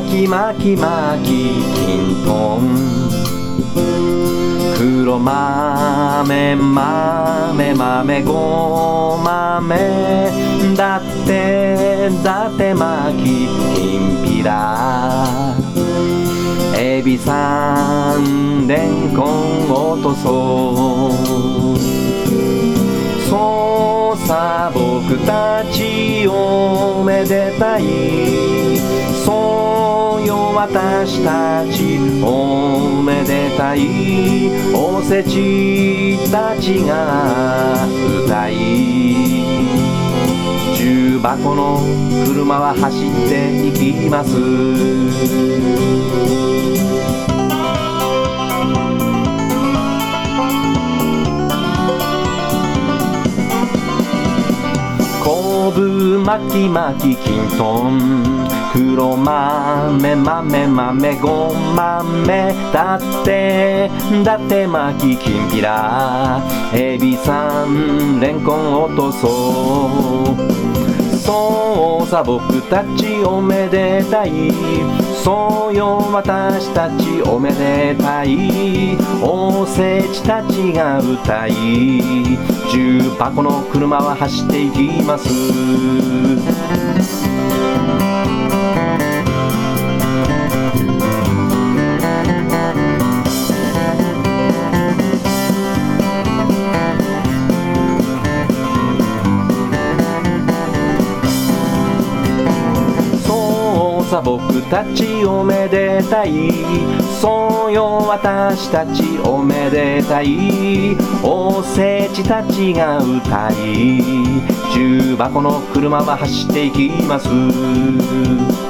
き巻き巻ききんとん、黒豆豆豆ご豆だってだて巻ききんぴら、エビさんレンコン落とそう、そうさ僕たちおめでたい、そうよ私たちおめでたい、おせちたちが歌い、重箱の車は走っていきます。昆布巻き巻ききんとん、黒豆豆豆ご豆だってだって巻ききんぴら、エビさんレンコン落とそう、そうさ僕たちおめでたい、そうよ私たちおめでたい、おせちたちが歌い、重箱の車は走っていきます。さ僕たちおめでたい、そうよ私たちおめでたい、おせちたちが歌い、重箱の車は走っていきます。